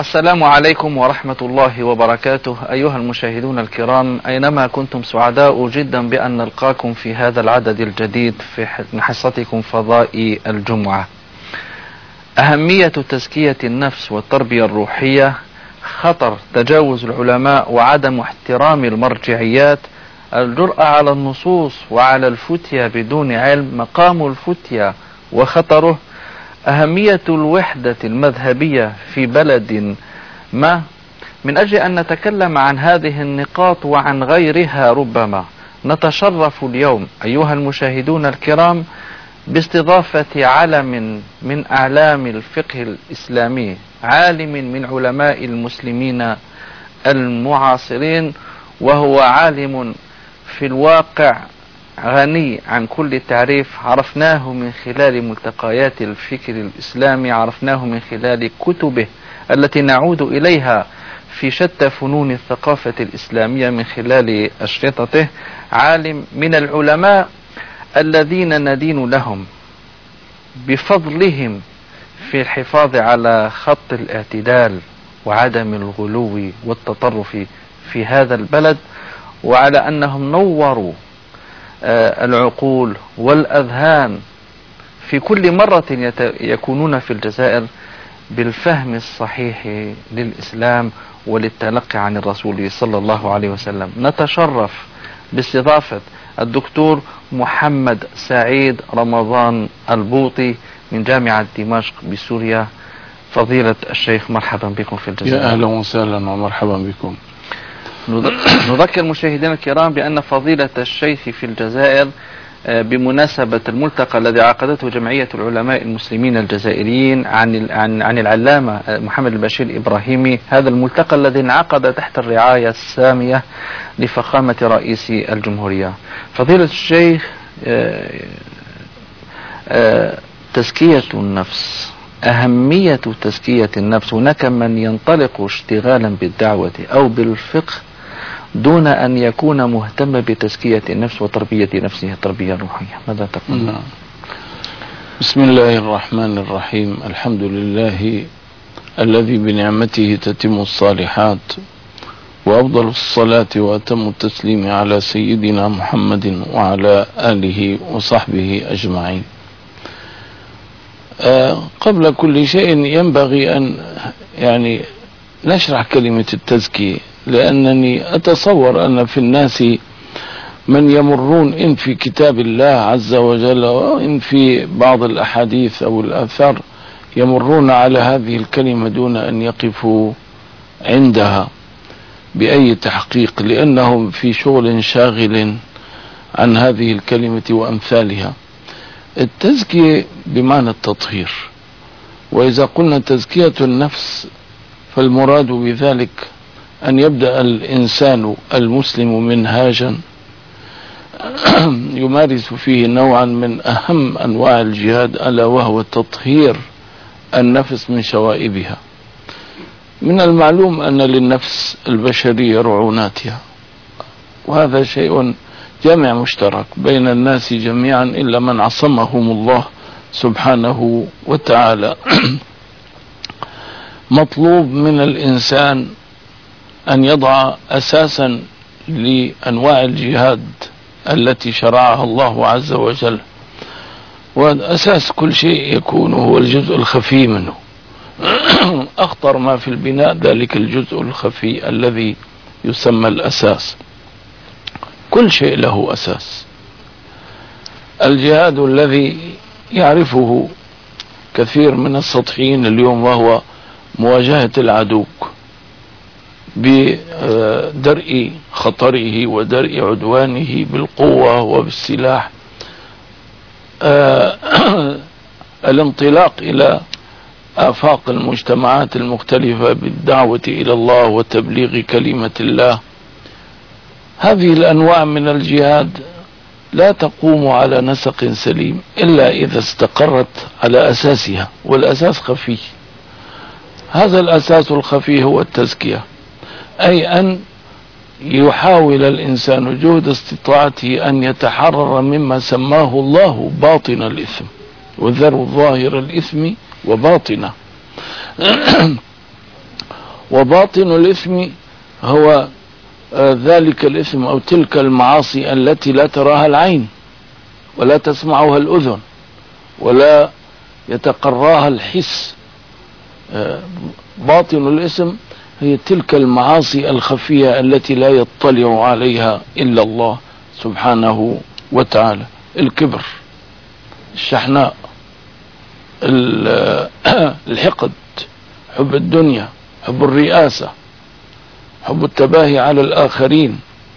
السلام عليكم ورحمة الله وبركاته. أيها المشاهدون الكرام، أينما كنتم سعداء جدا بأن نلقاكم في هذا العدد الجديد في حصتكم فضاء الجمعة. أهمية تزكية النفس والتربية الروحية، خطر تجاوز العلماء وعدم احترام المرجعيات، الجرأة على النصوص وعلى الفتيا بدون علم، مقام الفتيا وخطره، أهمية الوحدة المذهبية في بلد ما. من أجل أن نتكلم عن هذه النقاط وعن غيرها، ربما نتشرف اليوم أيها المشاهدون الكرام باستضافة علم من أعلام الفقه الإسلامي، عالم من علماء المسلمين المعاصرين، وهو عالم في الواقع غني عن كل تعريف. عرفناه من خلال ملتقيات الفكر الإسلامي، عرفناه من خلال كتبه التي نعود إليها في شتى فنون الثقافة الإسلامية، من خلال أشرطته. عالم من العلماء الذين ندين لهم بفضلهم في الحفاظ على خط الاعتدال وعدم الغلو والتطرف في هذا البلد، وعلى أنهم نوروا العقول والأذهان في كل مرة يكونون في الجزائر بالفهم الصحيح للإسلام وللتلقي عن الرسول صلى الله عليه وسلم. نتشرف باستضافة الدكتور محمد سعيد رمضان البوطي من جامعة دمشق بسوريا. فضيلة الشيخ، مرحبا بكم في الجزائر. يا أهلا وسهلا ومرحبا بكم. نذكر مشاهدينا الكرام بأن فضيلة الشيخ في الجزائر بمناسبة الملتقى الذي عقدته جمعية العلماء المسلمين الجزائريين عن العلامة محمد البشير الإبراهيمي، هذا الملتقى الذي انعقد تحت الرعاية السامية لفخامة رئيس الجمهورية. فضيلة الشيخ، تزكية النفس، أهمية تزكية النفس. هناك من ينطلق اشتغالا بالدعوة أو بالفقه دون أن يكون مهتم بتزكية النفس وتربية نفسه تربية روحية، ماذا تقول؟ بسم الله الرحمن الرحيم. الحمد لله الذي بنعمته تتم الصالحات، وأفضل الصلاة وأتم التسليم على سيدنا محمد وعلى آله وصحبه أجمعين. قبل كل شيء ينبغي أن نشرح كلمة التزكية، لأنني أتصور أن في الناس من يمرون إن في كتاب الله عز وجل وإن في بعض الأحاديث أو الآثار يمرون على هذه الكلمة دون أن يقفوا عندها بأي تحقيق، لأنهم في شغل شاغل عن هذه الكلمة وأمثالها. التزكية بمعنى التطهير، وإذا قلنا تزكية النفس فالمراد بذلك أن يبدأ الإنسان المسلم منهاجا يمارس فيه نوعا من أهم أنواع الجهاد، ألا وهو تطهير النفس من شوائبها. من المعلوم أن للنفس البشرية رعوناتها، وهذا شيء جامع مشترك بين الناس جميعا إلا من عصمهم الله سبحانه وتعالى. مطلوب من الإنسان أن يضع أساسا لأنواع الجهاد التي شرعها الله عز وجل، وأساس كل شيء يكون هو الجزء الخفي منه. أخطر ما في البناء ذلك الجزء الخفي الذي يسمى الأساس. كل شيء له أساس. الجهاد الذي يعرفه كثير من السطحيين اليوم وهو مواجهة العدو بدرء خطره ودرء عدوانه بالقوة وبالسلاح، الانطلاق إلى آفاق المجتمعات المختلفة بالدعوة إلى الله وتبليغ كلمة الله. هذه الأنواع من الجهاد لا تقوم على نسق سليم إلا إذا استقرت على أساسها، والأساس خفي. هذا الأساس الخفي هو التزكية، أي أن يحاول الإنسان جهد استطاعته أن يتحرر مما سماه الله باطن الإثم، وذروا ظاهر الإثم وباطنه. وباطن الإثم هو ذلك الإثم أو تلك المعاصي التي لا تراها العين ولا تسمعها الأذن ولا يتقراها الحس. باطن الإثم هي تلك المعاصي الخفية التي لا يطلع عليها إلا الله سبحانه وتعالى: الكبر، الشحناء، الحقد، حب الدنيا، حب الرئاسة، حب التباهي على الآخرين،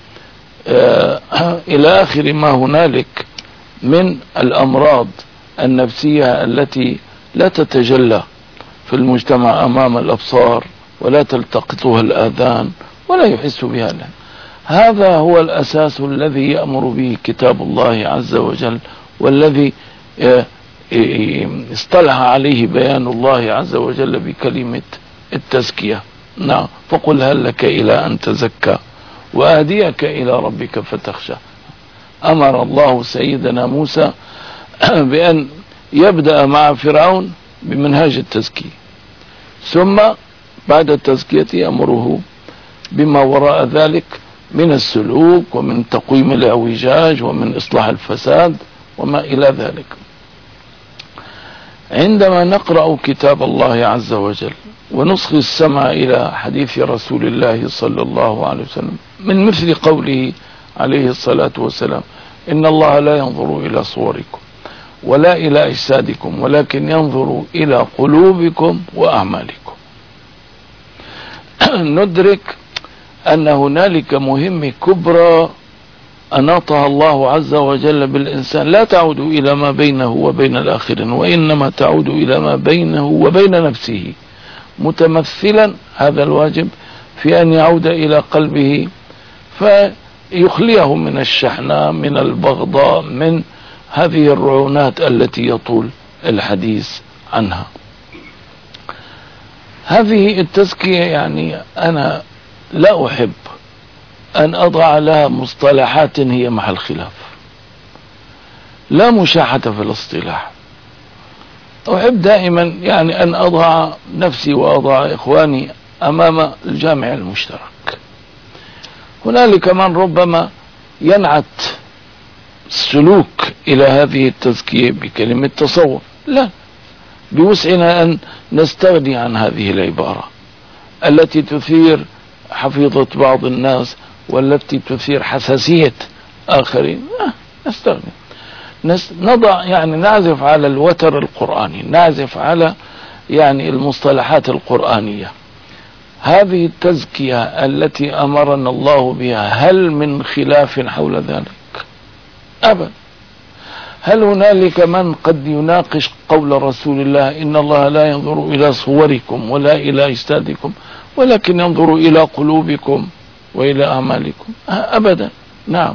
إلى آخر ما هنالك من الأمراض النفسية التي لا تتجلى في المجتمع أمام الأبصار ولا تلتقطها الآذان ولا يحس بها. هذا هو الأساس الذي يأمر به كتاب الله عز وجل، والذي اصطلح عليه بيان الله عز وجل بكلمة التزكية. نعم: فقل هل لك إلى أن تزكى وأهديك إلى ربك فتخشى. أمر الله سيدنا موسى بأن يبدأ مع فرعون بمنهاج التزكية، ثم بعد التزكية يأمره بما وراء ذلك من السلوك ومن تقويم الاعوجاج ومن إصلاح الفساد وما إلى ذلك. عندما نقرأ كتاب الله عز وجل ونصغي السمع إلى حديث رسول الله صلى الله عليه وسلم من مثل قوله عليه الصلاة والسلام: إن الله لا ينظر إلى صوركم ولا إلى أجسادكم ولكن ينظر إلى قلوبكم وأعمالكم، ندرك أن هنالك مهمة كبرى أناطها الله عز وجل بالإنسان، لا تعود إلى ما بينه وبين الآخرين، وإنما تعود إلى ما بينه وبين نفسه، متمثلا هذا الواجب في أن يعود إلى قلبه فيخليه من الشحناء، من البغضاء، من هذه الرعونات التي يطول الحديث عنها. هذه التزكية يعني أنا لا أحب أن أضع لها مصطلحات هي محل خلاف، لا مشاحة في الاصطلاح. أحب دائما يعني أن أضع نفسي وأضع إخواني أمام الجامع المشترك. هنالك من ربما ينعت السلوك إلى هذه التزكية بكلمة تصوف، لا، بوسعنا أن نستغني عن هذه العبارة التي تثير حفيظة بعض الناس والتي تثير حساسية آخرين. نستغني، نضع يعني نعزف على الوتر القرآني، نعزف على يعني المصطلحات القرآنية. هذه التزكية التي أمرنا الله بها هل من خلاف حول ذلك؟ أبدا. هل هنالك من قد يناقش قول رسول الله: إن الله لا ينظر إلى صوركم ولا إلى أجسادكم ولكن ينظر إلى قلوبكم وإلى أعمالكم؟ أبدا. نعم.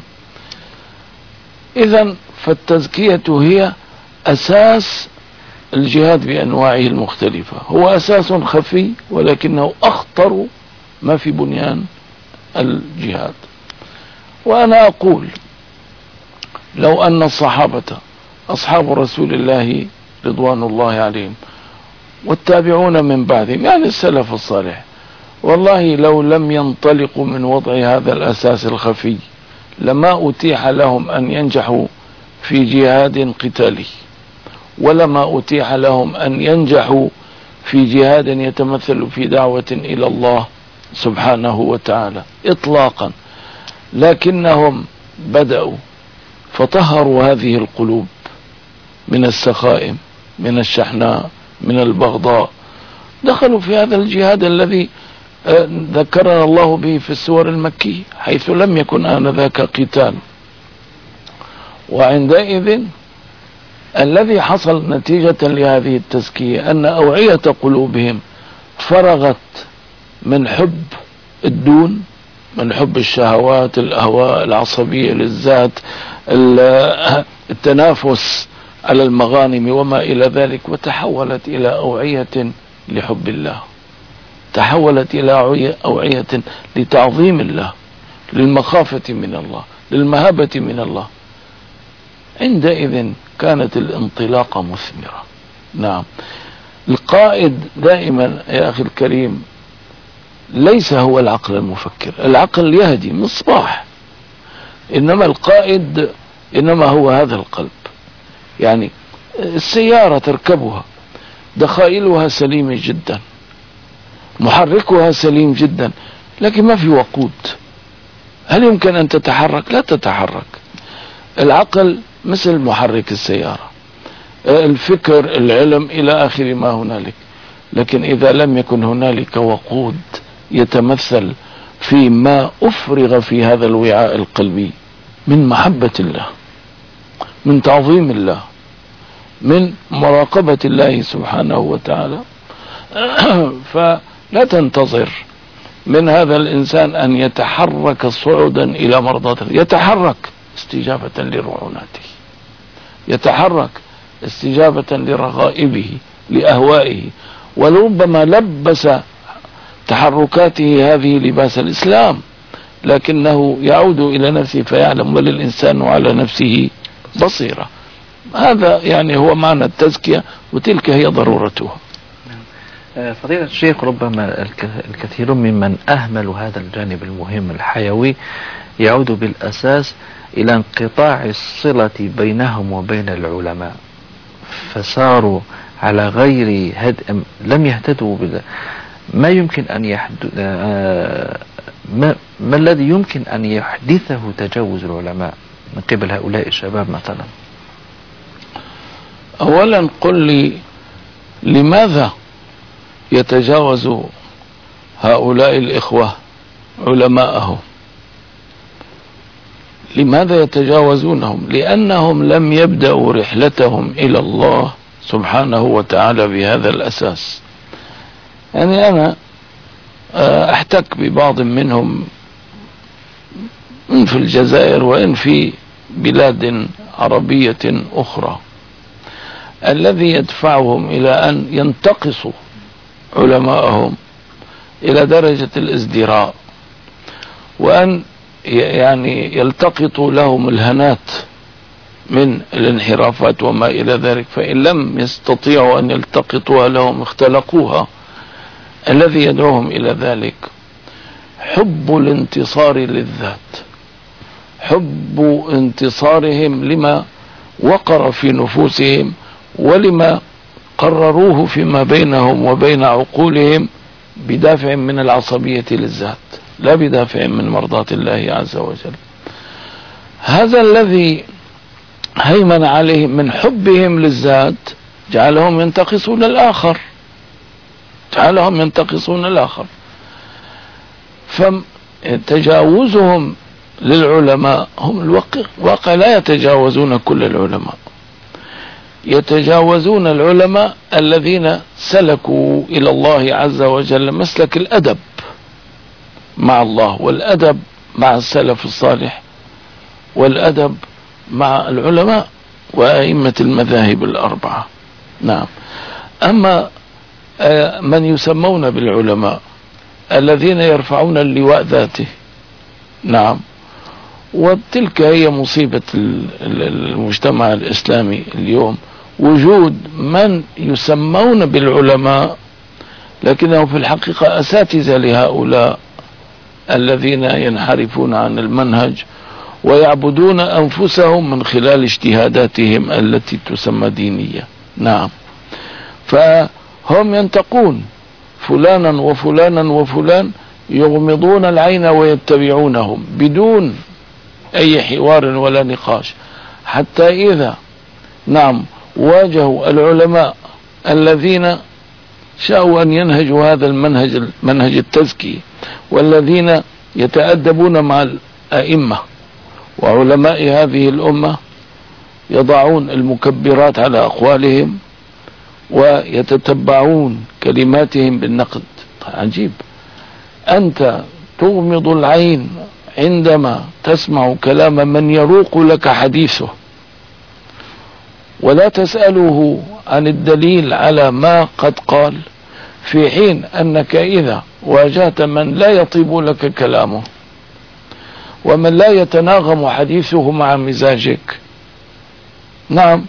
إذن فالتزكية هي أساس الجهاد بأنواعه المختلفة، هو أساس خفي ولكنه أخطر ما في بنيان الجهاد. وأنا أقول لو أن الصحابة أصحاب رسول الله رضوان الله عليهم والتابعون من بعدهم يعني السلف الصالح، والله لو لم ينطلقوا من وضع هذا الأساس الخفي لما أتيح لهم أن ينجحوا في جهاد قتالي، ولما أتيح لهم أن ينجحوا في جهاد يتمثل في دعوة إلى الله سبحانه وتعالى إطلاقا. لكنهم بدأوا فطهروا هذه القلوب من السخائم، من الشحناء، من البغضاء، دخلوا في هذا الجهاد الذي ذكرنا الله به في السور المكية حيث لم يكن آنذاك قتال. وعندئذ الذي حصل نتيجة لهذه التزكية أن أوعية قلوبهم فرغت من حب الدون، من حب الشهوات، الأهواء، العصبية للذات، التنافس على المغانم وما إلى ذلك، وتحولت إلى أوعية لحب الله، تحولت إلى أوعية لتعظيم الله، للمخافة من الله، للمهابة من الله. عندئذ كانت الانطلاقة مثمرة. نعم. القائد دائما يا أخي الكريم ليس هو العقل المفكر. العقل يهدي مصباح، إنما القائد إنما هو هذا القلب. يعني السيارة تركبها دخائلها سليمة جدا، محركها سليم جدا، لكن ما في وقود. هل يمكن أن تتحرك؟ لا تتحرك. العقل مثل محرك السيارة، الفكر، العلم، إلى آخر ما هنالك. لكن إذا لم يكن هنالك وقود يتمثل في ما أفرغ في هذا الوعاء القلبي من محبة الله، من تعظيم الله، من مراقبة الله سبحانه وتعالى، فلا تنتظر من هذا الإنسان أن يتحرك صعودا إلى مرضاته. يتحرك استجابة لرعوناته، يتحرك استجابة لرغائبه، لأهوائه، ولربما لبس تحركاته هذه لباس الإسلام، لكنه يعود إلى نفسه فيعلم وللإنسان على نفسه بصيرة. هذا يعني هو معنى التزكية، وتلك هي ضرورتها. فضيلة الشيخ، ربما الكثير ممن أهملوا هذا الجانب المهم الحيوي يعود بالأساس إلى انقطاع الصلة بينهم وبين العلماء، فصاروا على غير هدء، لم يهتدوا ما يمكن أن ما الذي يمكن أن يحدثه تجاوز العلماء من قبل هؤلاء الشباب مثلا؟ أولا قل لي، لماذا يتجاوز هؤلاء الإخوة علماءهم؟ لماذا يتجاوزونهم؟ لأنهم لم يبدأوا رحلتهم إلى الله سبحانه وتعالى بهذا الأساس. يعني أنا أحتك ببعض منهم إن في الجزائر وإن في بلاد عربية أخرى، الذي يدفعهم إلى أن ينتقصوا علماءهم إلى درجة الازدراء، وأن يعني يلتقطوا لهم الهنات من الانحرافات وما إلى ذلك، فإن لم يستطيعوا أن يلتقطوها لهم اختلقوها. الذي يدعوهم إلى ذلك حب الانتصار للذات، حب انتصارهم لما وقر في نفوسهم ولما قرروه فيما بينهم وبين عقولهم بدافع من العصبية للذات، لا بدافع من مرضاة الله عز وجل. هذا الذي هيمن عليهم من حبهم للذات جعلهم ينتقصون الآخر، جعلهم ينتقصون الآخر. فتجاوزهم للعلماء، هم الواقع لا يتجاوزون كل العلماء، يتجاوزون العلماء الذين سلكوا إلى الله عز وجل مسلك الأدب مع الله، والأدب مع السلف الصالح، والأدب مع العلماء وأئمة المذاهب الأربعة. نعم. أما من يسمون بالعلماء الذين يرفعون اللواء ذاته، نعم، وتلك هي مصيبة المجتمع الإسلامي اليوم، وجود من يسمون بالعلماء لكنهم في الحقيقة أساتذة لهؤلاء الذين ينحرفون عن المنهج ويعبدون أنفسهم من خلال اجتهاداتهم التي تسمى دينية. نعم. فهم ينتقون فلانا وفلانا وفلان، يغمضون العين ويتبعونهم بدون أي حوار ولا نقاش، حتى إذا نعم واجهوا العلماء الذين شاءوا أن ينهجوا هذا المنهج التزكي، والذين يتأدبون مع الأئمة وعلماء هذه الأمة، يضعون المكبرات على أقوالهم ويتتبعون كلماتهم بالنقد. عجيب، أنت تغمض العين عندما تسمع كلام من يروق لك حديثه، ولا تسأله عن الدليل على ما قد قال، في حين أنك إذا واجهت من لا يطيب لك كلامه ومن لا يتناغم حديثه مع مزاجك، نعم،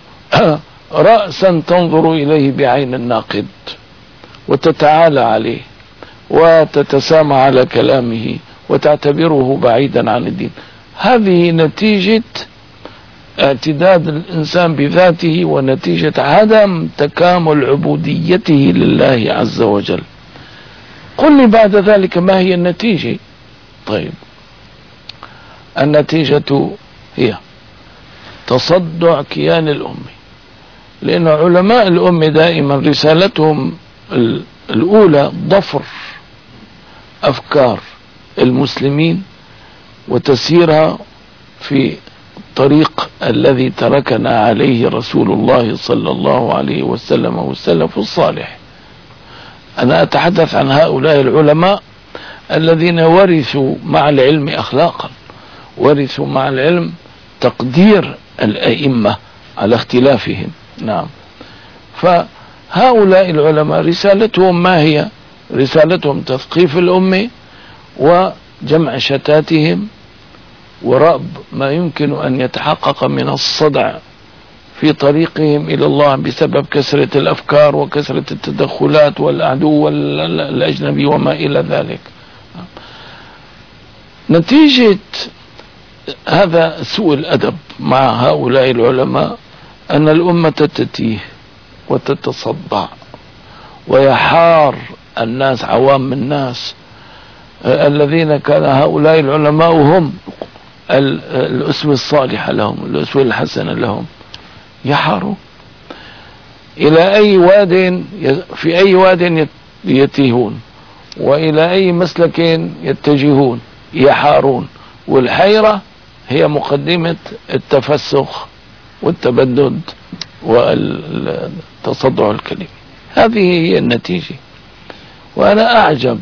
رأسا تنظر إليه بعين الناقد وتتعالى عليه وتتسامى على كلامه وتعتبره بعيدا عن الدين. هذه نتيجة اعتداد الإنسان بذاته ونتيجة عدم تكامل عبوديته لله عز وجل. قل لي بعد ذلك ما هي النتيجة؟ طيب، النتيجة هي تصدع كيان الأمة، لأن علماء الأمة دائما رسالتهم الأولى ضفر أفكار المسلمين وتسييرها في الطريق الذي تركنا عليه رسول الله صلى الله عليه وسلم والسلف الصالح. أنا أتحدث عن هؤلاء العلماء الذين ورثوا مع العلم أخلاقا، ورثوا مع العلم تقدير الأئمة على اختلافهم. نعم، فهؤلاء العلماء رسالتهم ما هي؟ رسالتهم تثقيف الأمة وجمع شتاتهم ورأب ما يمكن أن يتحقق من الصدع في طريقهم إلى الله بسبب كثرة الأفكار وكثرة التدخلات والعدو والأجنبي وما إلى ذلك. نتيجة هذا سوء الأدب مع هؤلاء العلماء أن الأمة تتيه وتتصدع، ويحار الناس، عوام الناس الذين كان هؤلاء العلماء هم الأسوة الصالحة لهم، الأسوة الحسنة لهم، يحاروا إلى أي واد، في أي واد يتيهون، وإلى أي مسلك يتجهون، يحارون. والحيرة هي مقدمة التفسخ والتبدد والتصدع الكلمي. هذه هي النتيجة. وأنا أعجب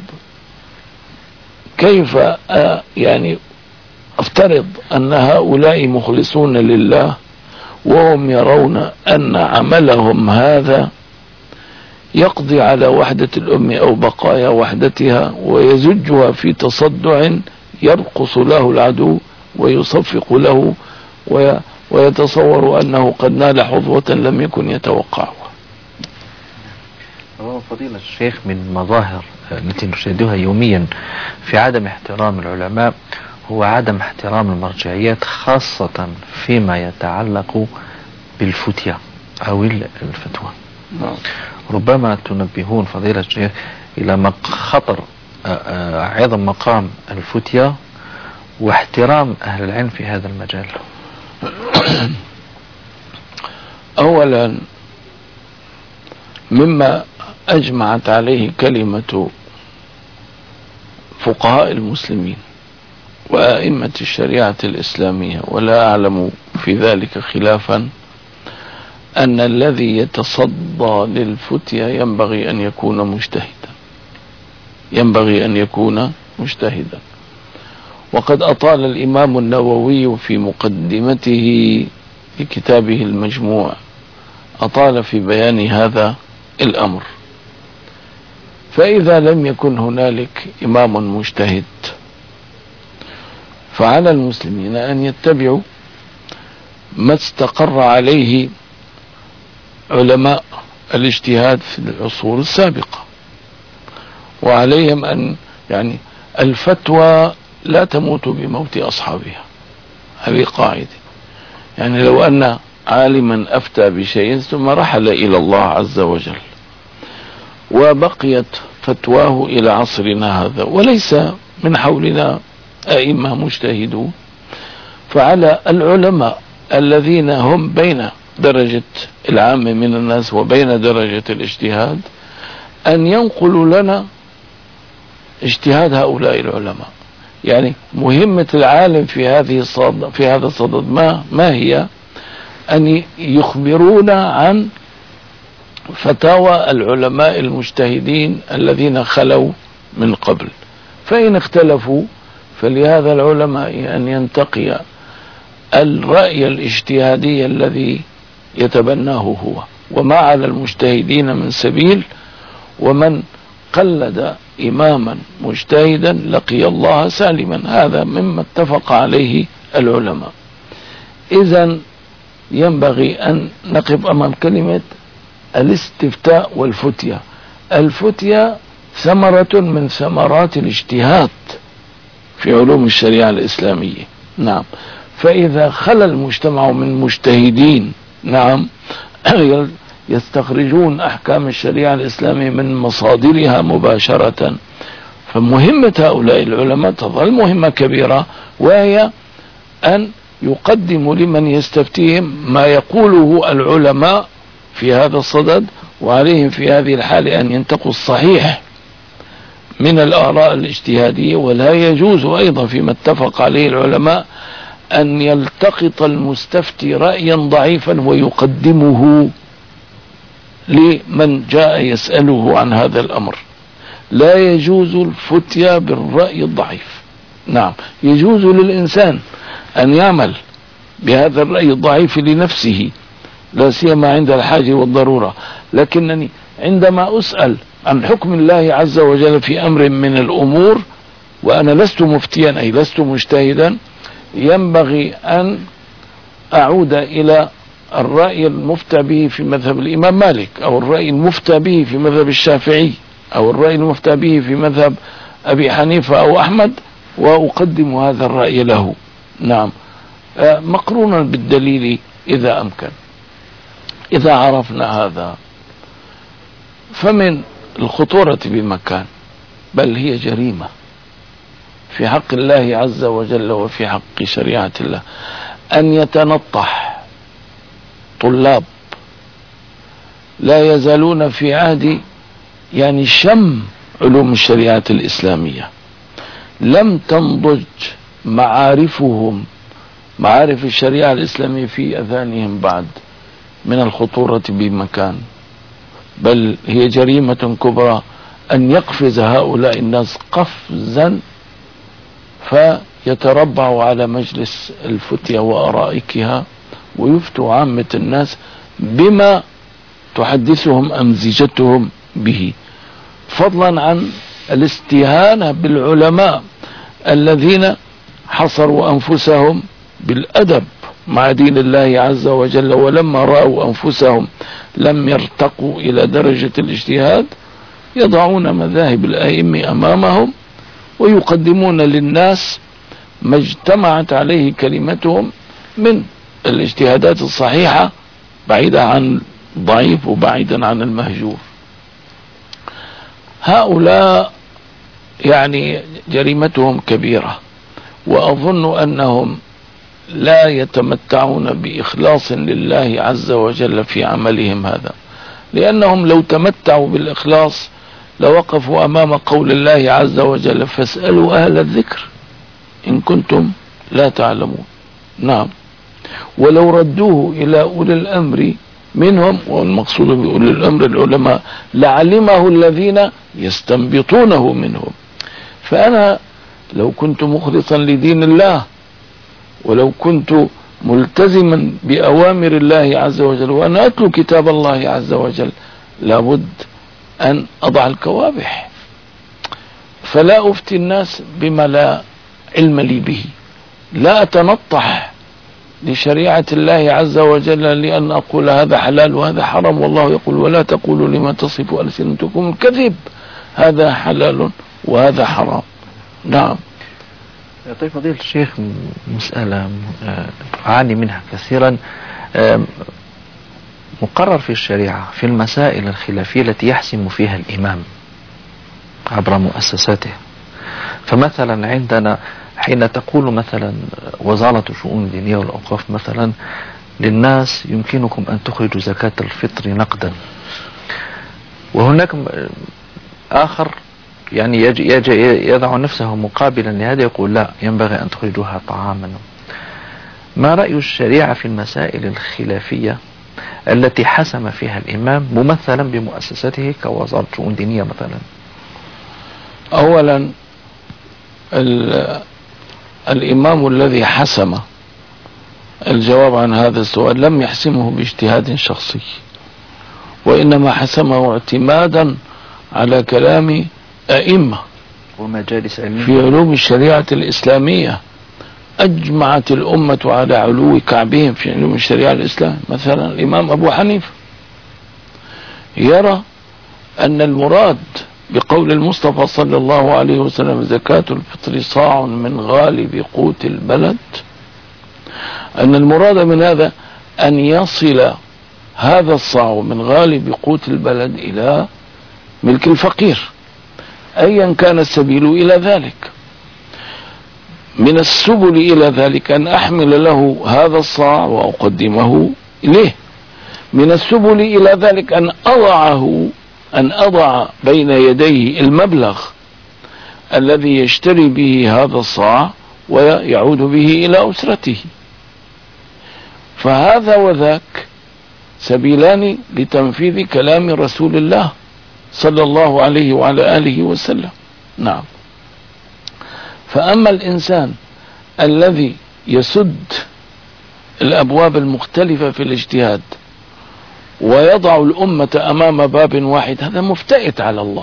كيف يعني أفترض أن هؤلاء مخلصون لله وهم يرون أن عملهم هذا يقضي على وحدة الأمة أو بقايا وحدتها ويزجها في تصدع يرقص له العدو ويصفق له ويتصور أنه قد نال حظوة لم يكن يتوقعها. فضيلة الشيخ، من مظاهر التي نشاهدها يوميا في عدم احترام العلماء هو عدم احترام المرجعيات، خاصة فيما يتعلق بالفتية أو الفتوى. ربما تنبهون فضيلة الشيخ إلى خطر عظم مقام الفتية واحترام أهل العلم في هذا المجال. أولا، مما أجمعت عليه كلمة فقهاء المسلمين وأئمة الشريعة الإسلامية، ولا أعلم في ذلك خلافا، أن الذي يتصدى للفتية ينبغي أن يكون مجتهدا، ينبغي أن يكون مجتهدا. وقد أطال الإمام النووي في مقدمته لكتابه المجموع، أطال في بيان هذا الأمر. فإذا لم يكن هنالك إمام مجتهد فعلى المسلمين أن يتبعوا ما استقر عليه علماء الاجتهاد في العصور السابقة، وعليهم أن يعني الفتوى لا تموت بموت أصحابها، هذه قاعدة. يعني لو أن عالما أفتى بشيء ثم رحل إلى الله عز وجل وبقيت فتواه إلى عصرنا هذا وليس من حولنا أئمة مجتهدون، فعلى العلماء الذين هم بين درجة العام من الناس وبين درجة الاجتهاد أن ينقلوا لنا اجتهاد هؤلاء العلماء. يعني مهمة العالم في هذا الصدد ما هي؟ أن يخبرونا عن فتاوى العلماء المجتهدين الذين خلوا من قبل، فإن اختلفوا فلهذا العلماء أن ينتقي الرأي الاجتهادي الذي يتبناه هو، وما على المجتهدين من سبيل. ومن قلد إماما مجتهدا لقي الله سالما، هذا مما اتفق عليه العلماء. إذن ينبغي أن نقف أمام كلمة الاستفتاء والفتية. الفتية ثمرة من ثمرات الاجتهاد في علوم الشريعة الإسلامية. نعم. فإذا خلى المجتمع من مجتهدين، نعم، يستخرجون أحكام الشريعة الإسلامية من مصادرها مباشرة، فمهمة هؤلاء العلماء تظل مهمة كبيرة، وهي أن يقدموا لمن يستفتيهم ما يقوله العلماء في هذا الصدد، وعليهم في هذه الحالة أن ينتقوا الصحيح من الآراء الاجتهادية. ولا يجوز أيضا فيما اتفق عليه العلماء أن يلتقط المستفتي رأيا ضعيفا ويقدمه لمن جاء يسأله عن هذا الأمر. لا يجوز الفتيا بالرأي الضعيف. نعم، يجوز للإنسان أن يعمل بهذا الرأي الضعيف لنفسه، لا سيما عند الحاجة والضرورة، لكنني عندما أسأل عن حكم الله عز وجل في أمر من الأمور وأنا لست مفتيا، أي لست مجتهدا، ينبغي أن أعود إلى الرأي المفتى به في مذهب الإمام مالك، أو الرأي المفتى به في مذهب الشافعي، أو الرأي المفتى به في مذهب أبي حنيفة أو أحمد، وأقدم هذا الرأي له. نعم، مقرونا بالدليل إذا أمكن. إذا عرفنا هذا فمن الخطورة بمكان، بل هي جريمة في حق الله عز وجل وفي حق شريعة الله، أن يتنطح طلاب لا يزالون في عهد شم علوم الشريعة الإسلامية، لم تنضج معارفهم، معارف الشريعة الإسلامية في أذهانهم بعد، من الخطورة بمكان. بل هي جريمة كبرى أن يقفز هؤلاء الناس قفزا فيتربعوا على مجلس الفتية وأرائكها ويفتوا عامة الناس بما تحدثهم أمزجتهم به، فضلا عن الاستهانة بالعلماء الذين حصروا أنفسهم بالأدب مع دين الله عز وجل، ولما رأوا أنفسهم لم يرتقوا إلى درجة الاجتهاد يضعون مذاهب الأئمة أمامهم ويقدمون للناس ما اجتمعت عليه كلمتهم من الاجتهادات الصحيحة، بعيدة عن ضعيف وبعيدا عن المهجور. هؤلاء جريمتهم كبيرة، وأظن أنهم لا يتمتعون بإخلاص لله عز وجل في عملهم هذا، لأنهم لو تمتعوا بالإخلاص لوقفوا أمام قول الله عز وجل: فاسألوا أهل الذكر إن كنتم لا تعلمون. نعم، ولو ردوه إلى أولي الأمر منهم، والمقصود بأولي الأمر العلماء، لعلمه الذين يستنبطونه منهم. فأنا لو كنت مخلصا لدين الله، ولو كنت ملتزما بأوامر الله عز وجل، وأنا أتلو كتاب الله عز وجل، لابد أن أضع الكوابح، فلا أفتي الناس بما لا علم لي به، لا أتنطح لشريعة الله عز وجل لأن أقول هذا حلال وهذا حرام، والله يقول: ولا تقولوا لما تصف ألسنتكم الكذب، هذا حلال وهذا حرام. نعم. طيب فضيلة الشيخ، مسألة أعاني منها كثيرا، مقرر في الشريعة في المسائل الخلافية التي يحسم فيها الإمام عبر مؤسساته. فمثلا عندنا حين تقول مثلا وزارة الشؤون الدينية والأوقاف مثلا للناس: يمكنكم أن تخرجوا زكاة الفطر نقدا، وهناك آخر يضع نفسه مقابلا لهذا، يقول: لا، ينبغي أن تخرجوها طعاما. ما رأي الشريعة في المسائل الخلافية التي حسم فيها الإمام ممثلا بمؤسسته كوزارة شؤون دينية مثلا؟ أولا، الإمام الذي حسم الجواب عن هذا السؤال لم يحسمه باجتهاد شخصي، وإنما حسمه اعتمادا على كلام أئمة ومجالس علمية في علوم الشريعة الإسلامية. أجمعت الأمة على علو كعبهم في علوم الشريعة الإسلامية. مثلا الإمام أبو حنيفة يرى أن المراد بقول المصطفى صلى الله عليه وسلم: زكاة الفطر صاع من غالب قوت البلد، أن المراد من هذا أن يصل هذا الصاع من غالب قوت البلد إلى ملك الفقير، أيا كان السبيل إلى ذلك. من السبل إلى ذلك أن أحمل له هذا الصاع وأقدمه إليه. من السبل إلى ذلك أن أضع بين يديه المبلغ الذي يشتري به هذا الصاع ويعود به إلى أسرته. فهذا وذاك سبيلان لتنفيذ كلام رسول الله صلى الله عليه وعلى آله وسلم. نعم. فأما الإنسان الذي يسد الأبواب المختلفة في الاجتهاد ويضع الأمة أمام باب واحد، هذا مفتئت على الله.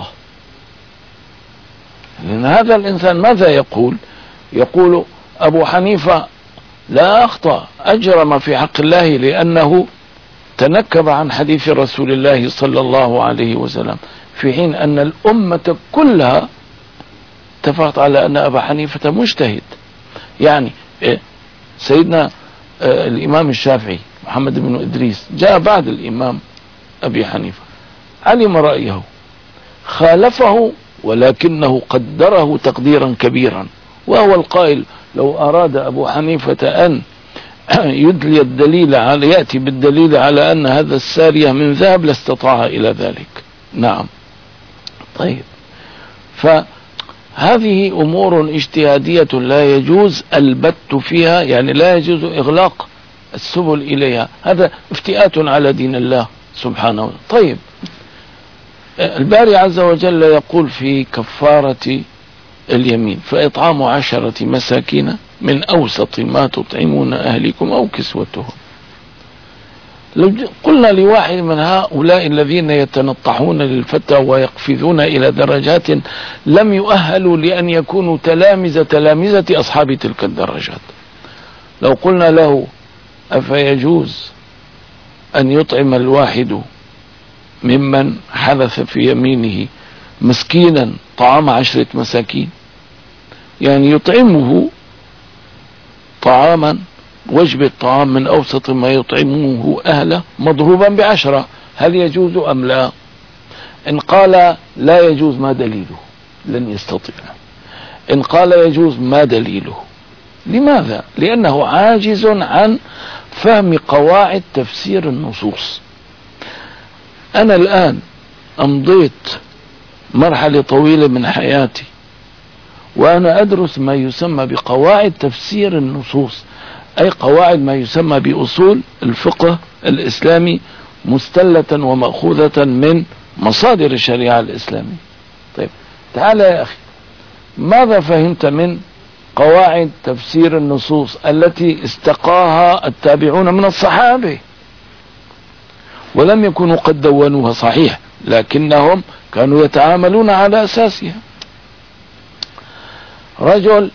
لأن هذا الإنسان ماذا يقول؟ يقول: أبو حنيفة لا أخطأ، أجرم في حق الله لأنه تنكب عن حديث رسول الله صلى الله عليه وسلم، في حين أن الأمة كلها اتفقت على أن أبا حنيفة مجتهد. يعني سيدنا الإمام الشافعي محمد بن إدريس جاء بعد الإمام أبي حنيفة، علم رأيه، خالفه ولكنه قدره تقديرا كبيرا، وهو القائل: لو أراد أبو حنيفة أن يدلي الدليل يأتي بالدليل على أن هذا السارية من ذهب لاستطاع إلى ذلك. نعم. طيب، فهذه أمور اجتهادية لا يجوز البت فيها، يعني لا يجوز إغلاق السبل إليها، هذا افتئات على دين الله سبحانه وتعالى. طيب، الباري عز وجل يقول في كفارة اليمين: فإطعام 10 مساكين من أوسط ما تطعمون أهلكم أو كسوتهم. لو قلنا لواحد من هؤلاء الذين يتنطحون للفتى ويقفزون إلى درجات لم يؤهلوا لأن يكونوا تلامذة أصحاب تلك الدرجات، لو قلنا له: أفيجوز أن يطعم الواحد ممن حدث في يمينه مسكينا طعام 10 مساكين، يعني يطعمه طعاما، وجبة طعام من أوسط ما يطعمه أهله مضروبا ب10، هل يجوز أم لا؟ إن قال لا يجوز، ما دليله؟ لن يستطيع. إن قال يجوز، ما دليله؟ لماذا؟ لأنه عاجز عن فهم قواعد تفسير النصوص. أنا الآن أمضيت مرحلة طويلة من حياتي وأنا أدرس ما يسمى بقواعد تفسير النصوص، أي قواعد ما يسمى بأصول الفقه الإسلامي، مستلة ومأخوذة من مصادر الشريعة الإسلامية. طيب، تعال يا أخي، ماذا فهمت من قواعد تفسير النصوص التي استقاها التابعون من الصحابة؟ ولم يكونوا قد دونوها، صحيح، لكنهم كانوا يتعاملون على أساسها. رجل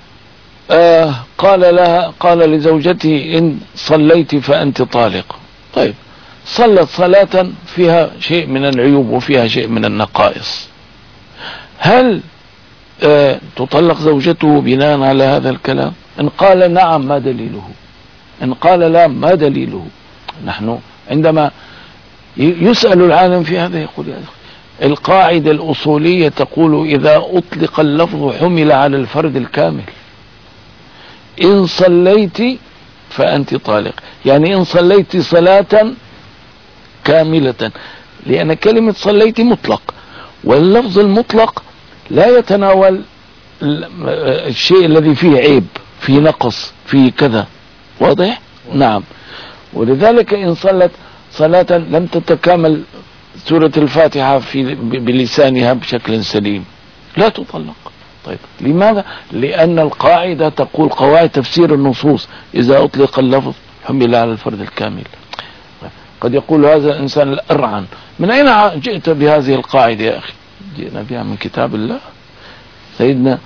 قال لزوجته: إن صليت فأنت طالق. طيب، صلت صلاة فيها شيء من العيوب وفيها شيء من النقائص، هل تطلق زوجته بناء على هذا الكلام؟ إن قال نعم، ما دليله؟ إن قال لا، ما دليله؟ نحن عندما يسأل العالم في هذا يقول: يا أخي، القاعدة الأصولية تقول: إذا أطلق اللفظ حمل على الفرد الكامل. إن صليت فأنت طالق، يعني إن صليت صلاة كاملة، لأن كلمة صليت مطلق، واللفظ المطلق لا يتناول الشيء الذي فيه عيب، فيه نقص، فيه كذا. واضح؟ نعم. ولذلك إن صلت صلاة لم تتكامل سورة الفاتحة بلسانها بشكل سليم، لا تطلق. طيب، لماذا؟ لأن القاعدة تقول، قواعد تفسير النصوص: إذا أطلق اللفظ حمل على الفرد الكامل. قد يقول هذا الإنسان الأرعن: من أين جئت بهذه القاعدة يا أخي؟ جئنا بها من كتاب الله. سيدنا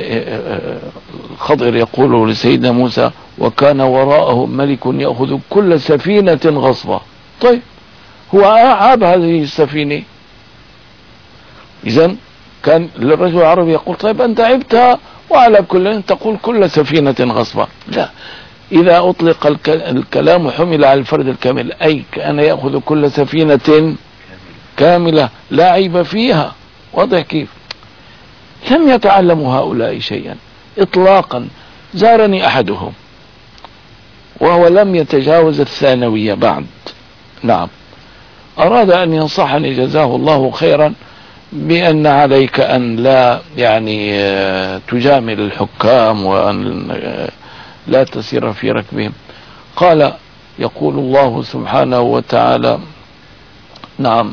الخضر يقول لسيدنا موسى: وكان وراءه ملك يأخذ كل سفينة غصبا. طيب، هو عاب هذه السفينة، إذن كان للرجل العربي يقول طيب أنت عبتها وعلى كل تقول كل سفينة غصبا. لا، إذا أطلق الكلام حمل على الفرد الكامل، أي كان يأخذ كل سفينة كاملة لا عيب فيها. واضح كيف؟ لم يتعلموا هؤلاء شيئا إطلاقا. زارني أحدهم وهو لم يتجاوز الثانوية بعد، نعم، أراد أن ينصحني جزاه الله خيرا بأن عليك أن لا يعني تجامل الحكام وأن لا تسير في ركبهم. قال يقول الله سبحانه وتعالى نعم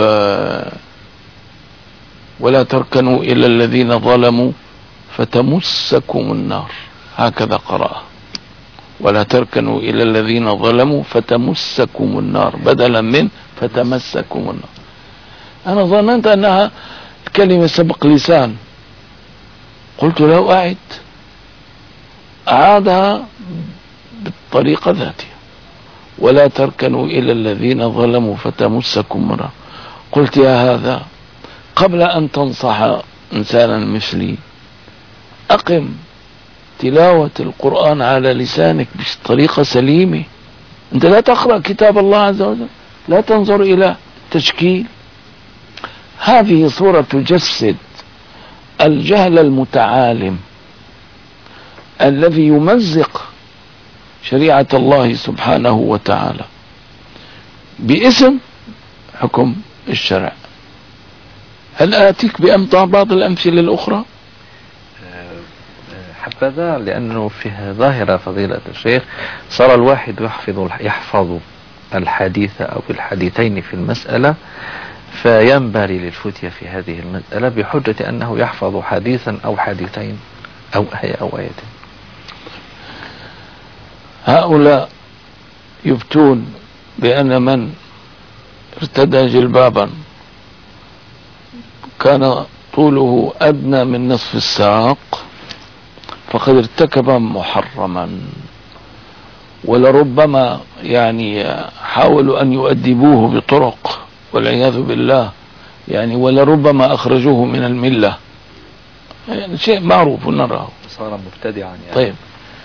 ولا تركنوا إلى الذين ظلموا فتمسكم النار، هكذا قرأ، ولا تركنوا إلى الذين ظلموا فتمسكم النار بدلا من فتمسكم النار. أنا ظننت أنها كلمة سبق لسان، قلت له أعادها بالطريقة ذاتها، ولا تركنوا إلى الذين ظلموا فتمسكم النار. قلت يا هذا قبل أن تنصح إنسانا مثلي أقم تلاوة القرآن على لسانك بطريقة سليمة. أنت لا تقرأ كتاب الله عز وجل، لا تنظر إلى تشكيل. هذه صورة تجسد الجهل المتعالم الذي يمزق شريعة الله سبحانه وتعالى باسم حكم الشرع. هل آتيك بأمثال بعض الأمثلة الأخرى؟ حبذا، لأنه في ظاهرة فضيلة الشيخ صار الواحد يحفظ الحديث أو الحديثين في المسألة، فينبغي للفتية في هذه المسألة بحجة أنه يحفظ حديثا أو حديثين أو آية أو آيتين. هؤلاء يفتون بأن من ارتدى جلبابا كان طوله أدنى من نصف الساق فقد ارتكب محرما، ولربما يعني حاولوا أن يؤدبوه بطرق والعياذ بالله، يعني ولربما أخرجوه من الملة، يعني شيء معروف نراه، صار مبتدعا يعني. طيب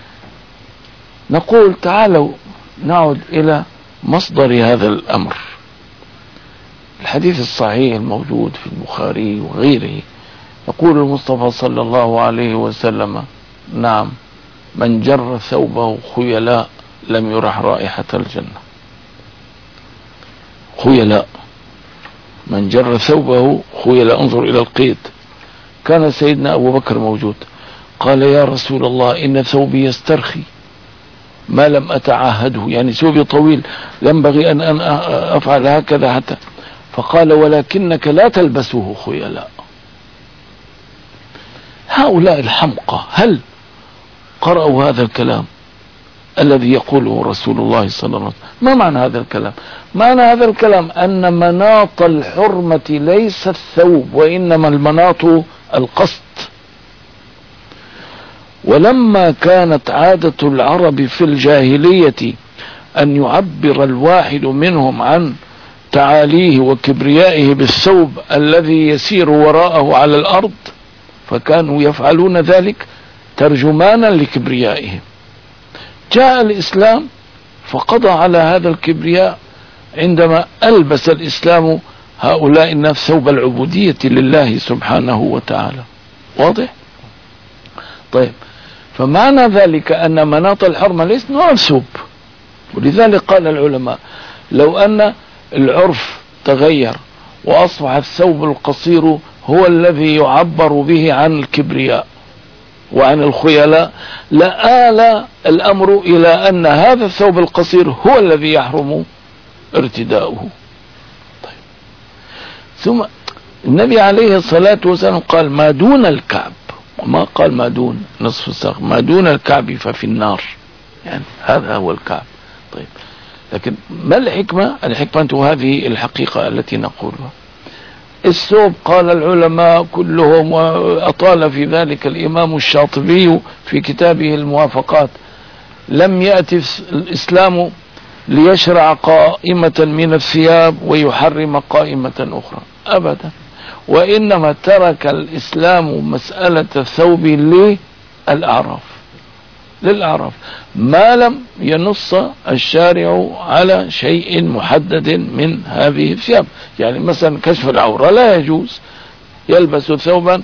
نقول تعالوا نعود إلى مصدر هذا الأمر. الحديث الصحيح الموجود في البخاري وغيره يقول المصطفى صلى الله عليه وسلم نعم من جر ثوبه خيلاء لم يرح رائحة الجنة. خيلاء، من جر ثوبه خيلاء. انظر إلى القيد. كان سيدنا أبو بكر موجود، قال يا رسول الله إن ثوبي يسترخي ما لم أتعاهده، يعني ثوبي طويل ينبغي أن أفعل هكذا حتى، فقال ولكنك لا تلبسه خيلاء. هؤلاء الحمقى هل قرأوا هذا الكلام الذي يقوله رسول الله صلى الله عليه وسلم؟ ما معنى هذا الكلام؟ معنى هذا الكلام أن مناط الحرمة ليس الثوب، وإنما المناط القصد. ولما كانت عادة العرب في الجاهلية أن يعبر الواحد منهم عن تعاليه وكبريائه بالثوب الذي يسير وراءه على الأرض، فكانوا يفعلون ذلك ترجمانا لكبريائهم. جاء الإسلام فقضى على هذا الكبرياء عندما ألبس الإسلام هؤلاء الناس ثوب العبودية لله سبحانه وتعالى. واضح؟ طيب، فمعنى ذلك أن مناط الحرمة ليس نوع ثوب. ولذلك قال العلماء لو أن العرف تغير وأصبح الثوب القصير هو الذي يعبر به عن الكبرياء وعن الخيلاء لآل الأمر إلى أن هذا الثوب القصير هو الذي يحرم ارتداؤه. طيب. ثم النبي عليه الصلاة والسلام قال ما دون الكعب، وما قال ما دون نصف الساق، ما دون الكعب ففي النار، يعني هذا هو الكعب. طيب، لكن ما الحكمة؟ الحكمة هذه الحقيقة التي نقولها. الثوب قال العلماء كلهم، وأطال في ذلك الإمام الشاطبي في كتابه الموافقات، لم يأتي الإسلام ليشرع قائمة من الثياب ويحرم قائمة أخرى أبدا، وإنما ترك الإسلام مسألة الثوب للأعراف ما لم ينص الشارع على شيء محدد من هذه الثياب. يعني مثلا كشف العورة لا يجوز، يلبس ثوبا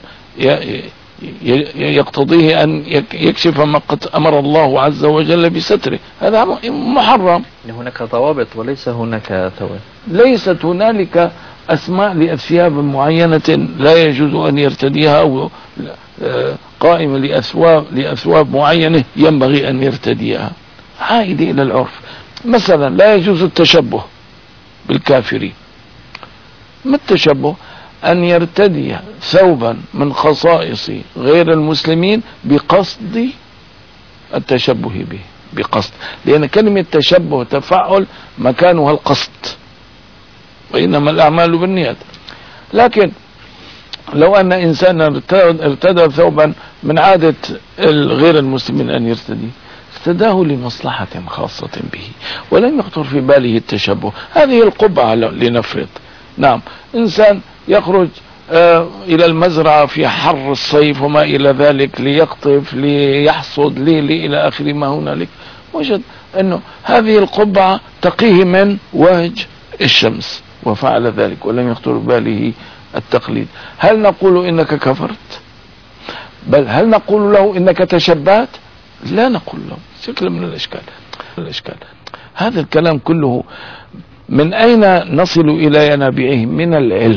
يقتضيه أن يكشف ما قد أمر الله عز وجل بستره، هذا محرم. هناك ضوابط وليس هناك ثواب. ليست هنالك أسماء لأثياب معينة لا يجوز أن يرتديها، أو قائمة لأثواب معينة ينبغي أن يرتديها، عائد إلى العرف. مثلا لا يجوز التشبه بالكافرين. ما التشبه؟ أن يرتدي ثوبا من خصائص غير المسلمين بقصد التشبه به، بقصد، لأن كلمة تشبه تفعل مكانها القصد، وإنما الأعمال بالنيات. لكن لو أن إنسان ارتدى ثوبا من عادة غير المسلمين أن ارتداه لمصلحة خاصة به ولم يخطر في باله التشبه، هذه القبعة لنفرض. نعم، إنسان يخرج إلى المزرعة في حر الصيف وما إلى ذلك ليقطف ليحصد إلى آخر ما هنالك، وجد أنه هذه القبعة تقيه من وجه الشمس وفعل ذلك ولم يخطر باله التقليد. هل نقول إنك كفرت؟ بل هل نقول له إنك تشبهت؟ لا نقول له، شكل من الأشكال. هذا الكلام كله من أين نصل إلى ينابيعه؟ من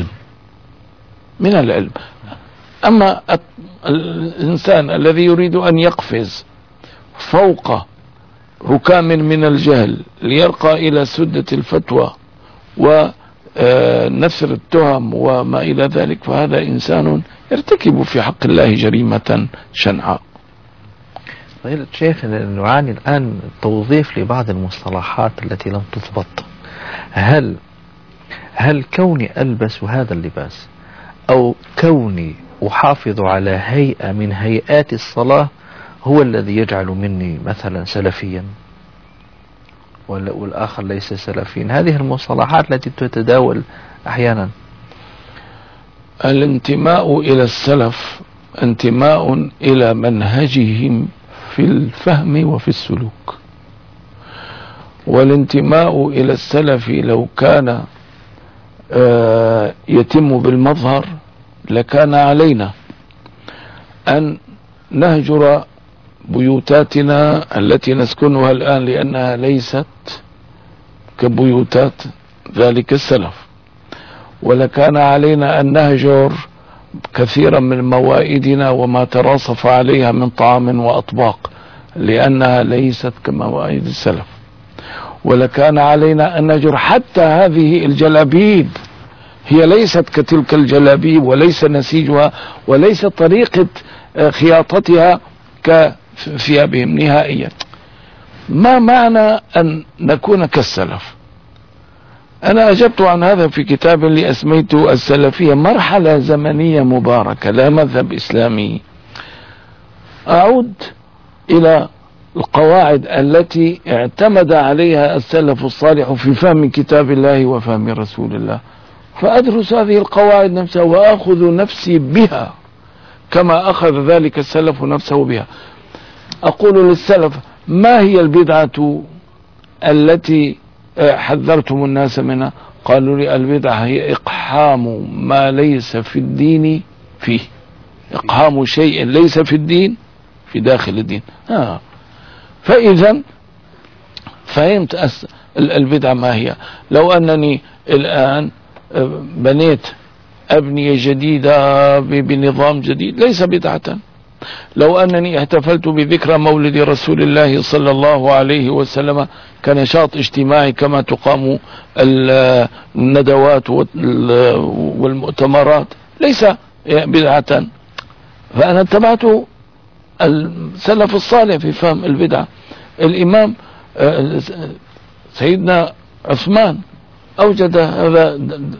العلم. أما الإنسان الذي يريد أن يقفز فوق ركام من الجهل ليرقى إلى سدة الفتوى ونثر التهم وما إلى ذلك، فهذا إنسان يرتكب في حق الله جريمة شنعاء. فضيلة الشيخ، نعاني الآن توظيف لبعض المصطلحات التي لم تضبط. هل كوني ألبس هذا اللباس أو كوني أحافظ على هيئة من هيئات الصلاة هو الذي يجعل مني مثلا سلفيا والآخر ليس سلفيا؟ هذه المصطلحات التي تتداول أحيانا. الانتماء إلى السلف انتماء إلى منهجهم في الفهم وفي السلوك، والانتماء إلى السلف لو كان يتم بالمظهر لكان علينا أن نهجر بيوتاتنا التي نسكنها الآن لأنها ليست كبيوتات ذلك السلف، ولكان علينا أن نهجر كثيرا من موائدنا وما تراصف عليها من طعام وأطباق لأنها ليست كموائد السلف، ولكان علينا أن نهجر حتى هذه الجلابيب، هي ليست كتلك الجلابيب وليس نسيجها وليس طريقة خياطتها كثيابهم نهائيا. ما معنى أن نكون كالسلف؟ أنا أجبت عن هذا في كتاب اللي أسميته السلفية مرحلة زمنية مباركة لا مذهب إسلامي. أعود إلى القواعد التي اعتمد عليها السلف الصالح في فهم كتاب الله وفهم رسول الله، فأدرس هذه القواعد نفسها وأخذ نفسي بها كما أخذ ذلك السلف نفسه بها. أقول للسلف: ما هي البدعة التي حذرتم الناس منها؟ قالوا لي: البدعة هي إقحام ما ليس في الدين فيه، إقحام شيء ليس في الدين في داخل الدين. فإذا فهمت البدعة ما هي. لو أنني الآن بنيت أبنية جديدة بنظام جديد ليس بدعة. لو أنني احتفلت بذكرى مولد رسول الله صلى الله عليه وسلم كنشاط اجتماعي كما تقام الندوات والمؤتمرات ليس بدعة، فأنا اتبعت السلف الصالح في فهم البدعة. الإمام سيدنا عثمان أوجد هذا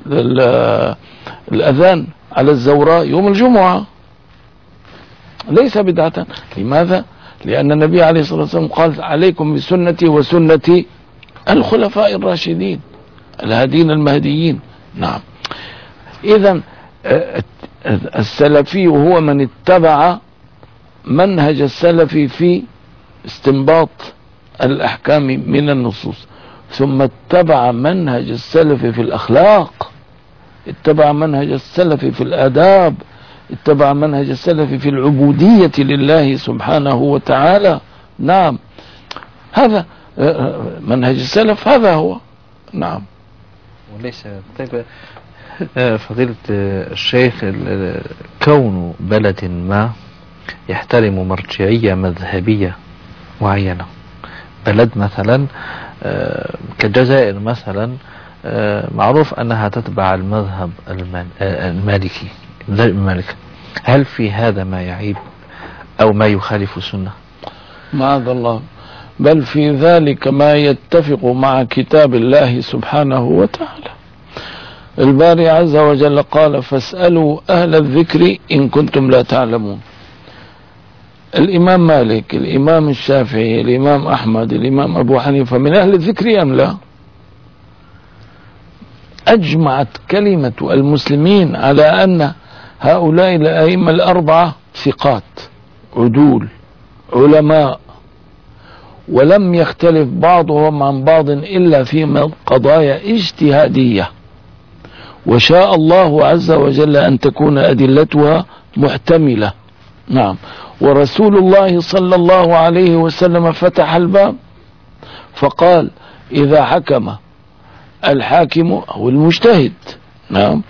الأذان على الزوراء يوم الجمعة، ليس بدعة. لماذا؟ لأن النبي عليه الصلاة والسلام قال: عليكم بسنتي وسنة الخلفاء الراشدين الهادين المهديين. نعم. إذن السلفي هو من اتبع منهج السلف في استنباط الأحكام من النصوص، ثم اتبع منهج السلف في الأخلاق، اتبع منهج السلف في الآداب، اتبع منهج السلف في العبودية لله سبحانه وتعالى. نعم، هذا منهج السلف، هذا هو. نعم. وليس طيب فضيلة الشيخ، كون بلد ما يحترم مرجعية مذهبية معينة، بلد مثلا كالجزائر مثلا معروف أنها تتبع المذهب المالكي، هل في هذا ما يعيب أو ما يخالف السنة؟ معاذ الله، بل في ذلك ما يتفق مع كتاب الله سبحانه وتعالى. الباري عز وجل قال: فاسألوا أهل الذكر إن كنتم لا تعلمون. الإمام مالك، الإمام الشافعي، الإمام أحمد، الإمام أبو حنيفة من أهل الذكر أم لا؟ أجمعت كلمة المسلمين على أن هؤلاء الأئمة الأربعة ثقات عدول علماء، ولم يختلف بعضهم عن بعض إلا في قضايا اجتهادية، وشاء الله عز وجل أن تكون أدلتها محتملة. نعم. ورسول الله صلى الله عليه وسلم فتح الباب فقال: إذا حكم الحاكم أو المجتهد نعم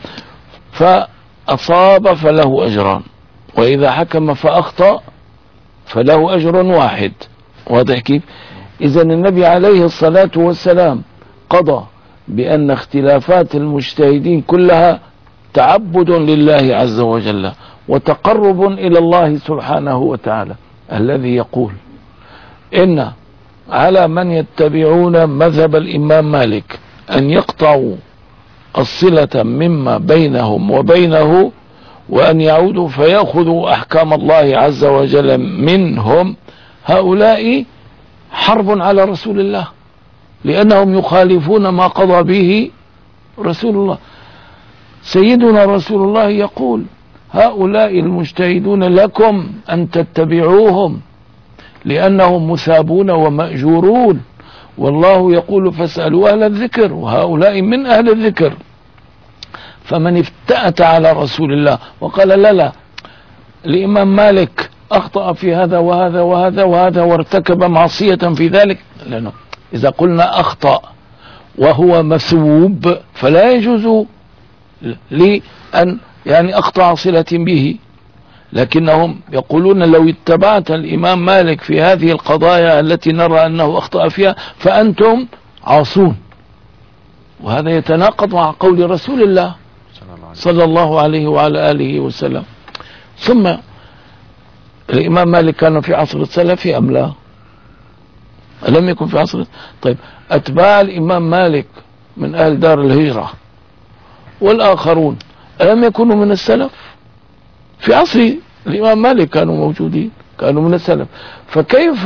فأصاب فله أجران، وإذا حكم فأخطأ فله أجر واحد. واضح كيف؟ إذن النبي عليه الصلاة والسلام قضى بأن اختلافات المجتهدين كلها تعبد لله عز وجل وتقرب إلى الله سبحانه وتعالى، الذي يقول إن على من يتبعون مذهب الإمام مالك أن يقطعوا الصلة مما بينهم وبينه، وأن يعودوا فيأخذوا أحكام الله عز وجل منهم. هؤلاء حرب على رسول الله، لأنهم يخالفون ما قضى به رسول الله. سيدنا رسول الله يقول: هؤلاء المجتهدون لكم أن تتبعوهم لأنهم مثابون ومأجورون، والله يقول: فاسألوا أهل الذكر، وهؤلاء من أهل الذكر. فمن افتأت على رسول الله وقال: لا الإمام مالك أخطأ في هذا وهذا وهذا وهذا وارتكب معصية في ذلك، لأنه إذا قلنا أخطأ وهو مثوب فلا يجوز لأن أقطع صلة به، لكنهم يقولون: لو اتبعت الإمام مالك في هذه القضايا التي نرى أنه أخطأ فيها فأنتم عاصون. وهذا يتناقض مع قول رسول الله صلى الله عليه وعلى آله وسلم. ثم الإمام مالك كان في عصر السلف أم لا؟ لم يكن في عصر. طيب، أتباع الإمام مالك من أهل دار الهجرة والآخرون ألم يكونوا من السلف؟ في عصر الإمام مالك كانوا موجودين، كانوا من السلف. فكيف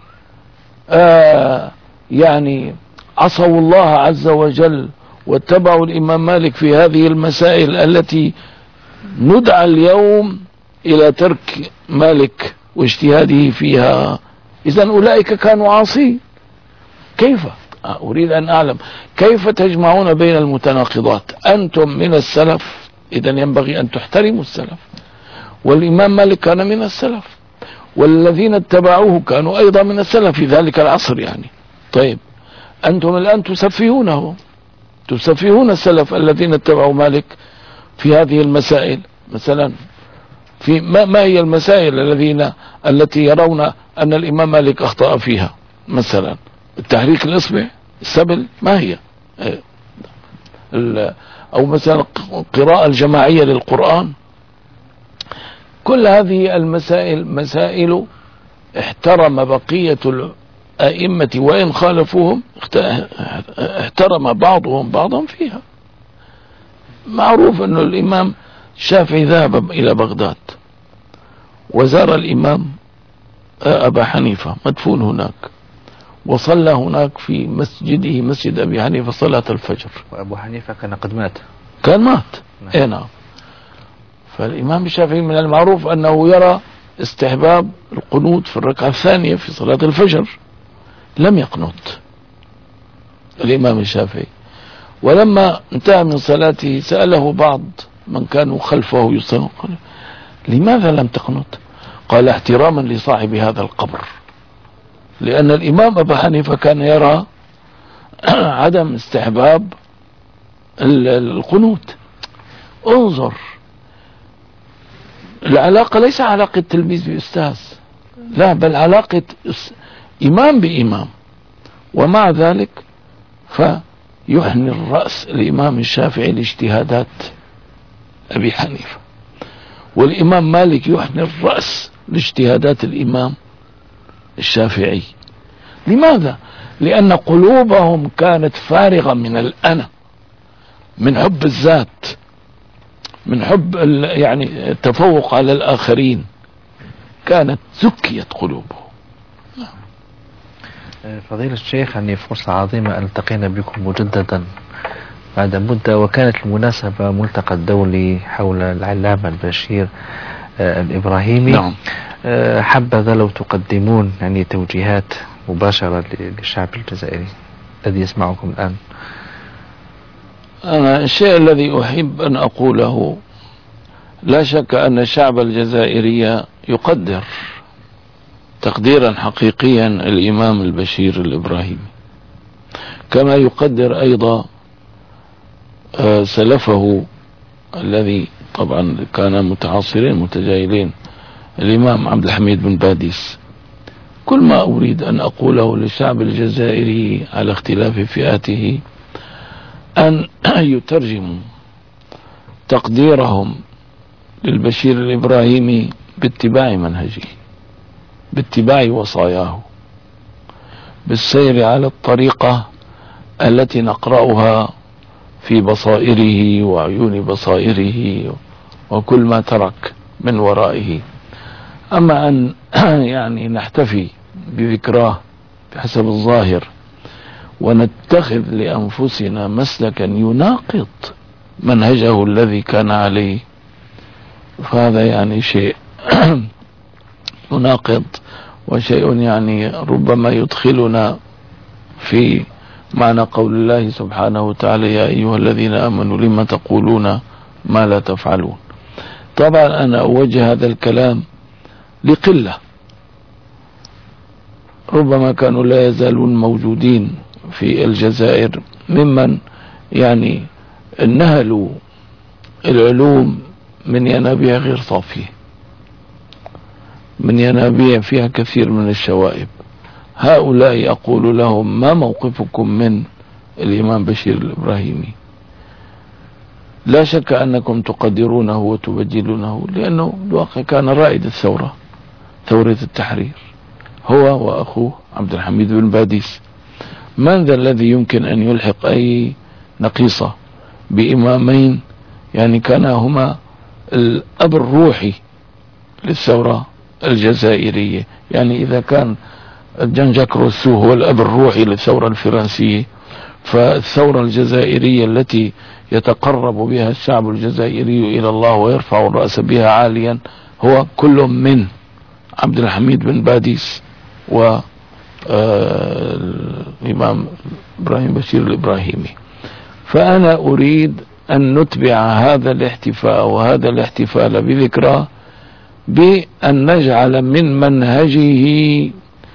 عصوا الله عز وجل واتبعوا الإمام مالك في هذه المسائل التي ندعى اليوم إلى ترك مالك واجتهاده فيها؟ إذن أولئك كانوا عاصين. كيف؟ أريد أن أعلم كيف تجمعون بين المتناقضات؟ أنتم من السلف، إذن ينبغي أن تحترموا السلف، والإمام مالك كان من السلف، والذين اتبعوه كانوا أيضا من السلف في ذلك العصر طيب، أنتم الآن تسفهون السلف الذين اتبعوا مالك في هذه المسائل. مثلا في ما هي المسائل التي يرون أن الإمام مالك أخطأ فيها؟ مثلا التحريك الإصبع، السبل، ما هي؟ أو مثلا القراءة الجماعية للقرآن. كل هذه المسائل مسائل احترم بقية الأئمة وإن خالفوهم احترم بعضهم بعضا فيها. معروف أن الإمام الشافعي ذهب إلى بغداد وزار الإمام أبا حنيفة مدفون هناك، وصلى هناك في مسجده مسجد أبي حنيفة صلاة الفجر. وأبو حنيفة كان قد مات. كان مات. نعم. فالإمام الشافعي من المعروف أنه يرى استحباب القنوت في الركعة الثانية في صلاة الفجر، لم يقنط الإمام الشافعي. ولما انتهى من صلاته سأله بعض من كانوا خلفه يصلون: لماذا لم تقنط؟ قال: احتراما لصاحب هذا القبر، لأن الإمام أبا حنيفة كان يرى عدم استحباب القنوت. انظر، العلاقة ليس علاقة تلميذ بأستاذ، لا، بل علاقة إمام بإمام. ومع ذلك فيحني الرأس الإمام الشافعي لاجتهادات أبي حنيفة، والإمام مالك يحني الرأس لاجتهادات الإمام الشافعي. لماذا؟ لأن قلوبهم كانت فارغة من الأنا، من حب الذات، من حب يعني التفوق على الآخرين، كانت زكيت قلوبهم. فضيلة الشيخ، يعني فرصة عظيمة أن التقينا بكم مجددا بعد مدة، وكانت المناسبة ملتقى الدولي حول العلامة البشير الإبراهيمي. نعم. حبذا لو تقدمون يعني توجيهات مباشرة للشعب الجزائري الذي يسمعكم الآن. أنا الشيء الذي أحب أن أقوله: لا شك أن الشعب الجزائري يقدر تقديرا حقيقيا الإمام البشير الإبراهيمي، كما يقدر أيضا سلفه الذي طبعا كان متعاصرين متجاهلين، الإمام عبد الحميد بن باديس. كل ما أريد أن أقوله للشعب الجزائري على اختلاف فئاته أن يترجموا تقديرهم للبشير الإبراهيمي باتباع منهجه، باتباع وصاياه، بالسير على الطريقة التي نقرأها في بصائره وعيون بصائره وكل ما ترك من ورائه. أما أن يعني نحتفي بذكراه بحسب الظاهر ونتخذ لأنفسنا مسلكا يناقض منهجه الذي كان عليه، فهذا يعني شيء مناقض، وشيء يعني ربما يدخلنا في معنى قول الله سبحانه وتعالى: يا أيها الذين آمنوا لما تقولون ما لا تفعلون. طبعا أنا أوجه هذا الكلام لقلة، ربما كانوا لا يزالون موجودين في الجزائر ممن يعني نهلوا العلوم من ينابيع غير صافية، من ينابيع فيها كثير من الشوائب. هؤلاء أقول لهم: ما موقفكم من الإمام بشير الإبراهيمي؟ لا شك أنكم تقدرونه وتبجلونه، لأنه بالواقع كان رائد الثورة، ثورة التحرير، هو وأخوه عبد الحميد بن باديس. من ذا الذي يمكن أن يلحق أي نقيصة بإمامين يعني كانا هما الأب الروحي للثورة الجزائرية؟ يعني إذا كان جان جاك روسو هو الأب الروحي للثورة الفرنسية، فالثورة الجزائرية التي يتقرب بها الشعب الجزائري إلى الله ويرفع الرأس بها عاليا هو كل من عبد الحميد بن باديس والإمام إبراهيم بشير الإبراهيمي. فأنا أريد أن نتبع هذا الاحتفاء وهذا الاحتفال بذكرى بأن نجعل من منهجه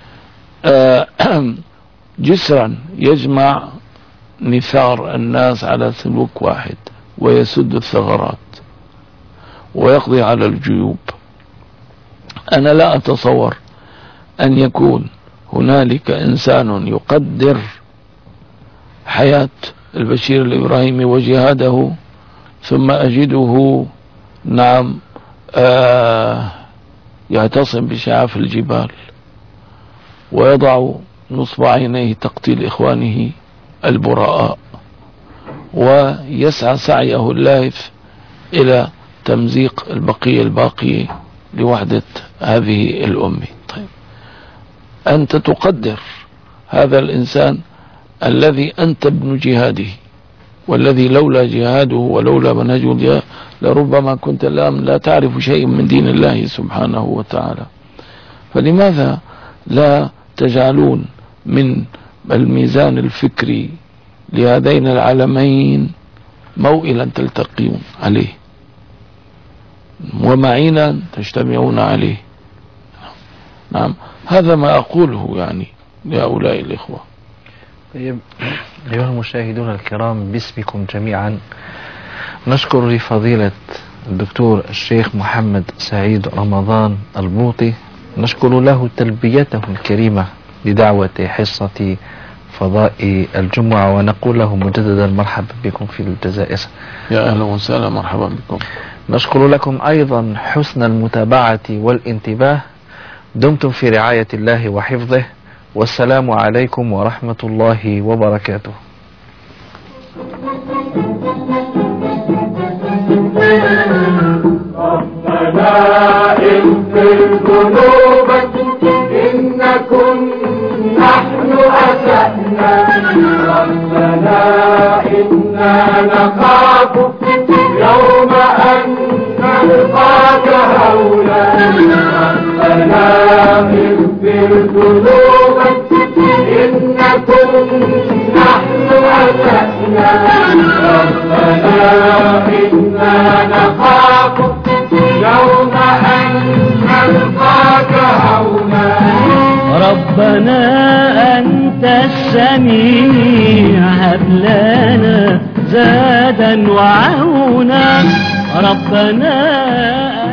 جسرا يجمع نثار الناس على سلوك واحد ويسد الثغرات ويقضي على الجيوب. أنا لا أتصور أن يكون هنالك إنسان يقدر حياة البشير الإبراهيمي وجهاده ثم أجده نعم يعتصم بشعاف الجبال ويضع نصب عينيه تقتيل إخوانه البراء ويسعى سعيه اللاهث إلى تمزيق البقية الباقية لوحدة هذه الأمة. طيب، أنت تقدر هذا الإنسان الذي أنت ابن جهاده والذي لولا جهاده ولولا منهجه الجهاد لربما كنت لا تعرف شيء من دين الله سبحانه وتعالى. فلماذا لا تجعلون من الميزان الفكري لهذين العالمين موئلا تلتقون عليه ومعينا تجتمعون عليه؟ نعم، هذا ما أقوله يعني لهؤلاء الإخوة. طيب أيها المشاهدون الكرام، باسمكم جميعا نشكر لفضيلة الدكتور الشيخ محمد سعيد رمضان البوطي، نشكر له تلبيته الكريمة لدعوة حصة فضاء الجمعة، ونقول له مجددا مرحبا بكم في الجزائر. يا أهلا وسهلا، مرحبا بكم. نشكر لكم أيضا حسن المتابعة والانتباه. دمتم في رعاية الله وحفظه، والسلام عليكم ورحمة الله وبركاته. ربنا اغفر ذنوبك إنكم نحن أسأنا، ربنا إنا نخاف يوم أن نلقاك هونا، ربنا اغفر ذنوبك إنكم نحن أسأنا، ربنا إنا نخاف يوم أن نلقاك هونا. ربنا أنت السميع هب لنا زادا وعونا، ربنا